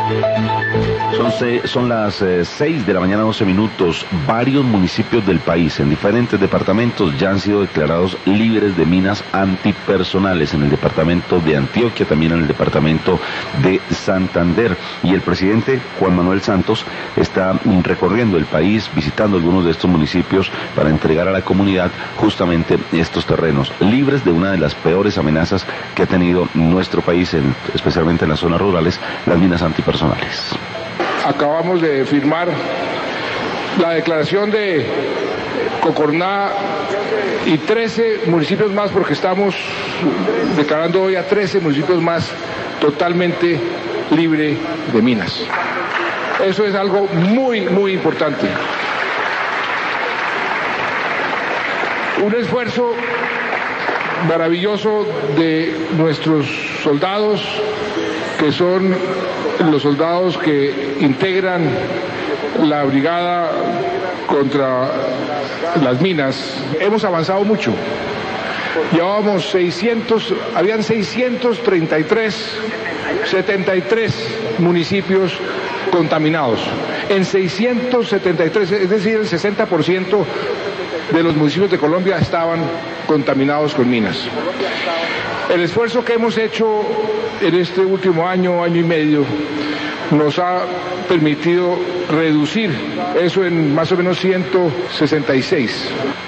Son las 6 de la mañana, 11 minutos. Varios municipios del país, en diferentes departamentos, ya han sido declarados libres de minas antipersonales. En el departamento de Antioquia, también en el departamento de Santander. Y el presidente Juan Manuel Santos está recorriendo el país, visitando algunos de estos municipios para entregar a la comunidad justamente estos terrenos, libres de una de las peores amenazas que ha tenido nuestro país, especialmente en las zonas rurales, las minas antipersonales. Acabamos de firmar la declaración de Cocorná y 13 municipios más, porque estamos declarando hoy a 13 municipios más totalmente libre de minas. Eso es algo muy, muy importante. Un esfuerzo maravilloso de nuestros soldados, que son los soldados que integran la brigada contra las minas. Hemos avanzado mucho. Llevábamos 73 municipios contaminados. En 673, es decir, el 60% de los municipios de Colombia estaban contaminados con minas. El esfuerzo que hemos hecho en este último año y medio, nos ha permitido reducir eso en más o menos 166.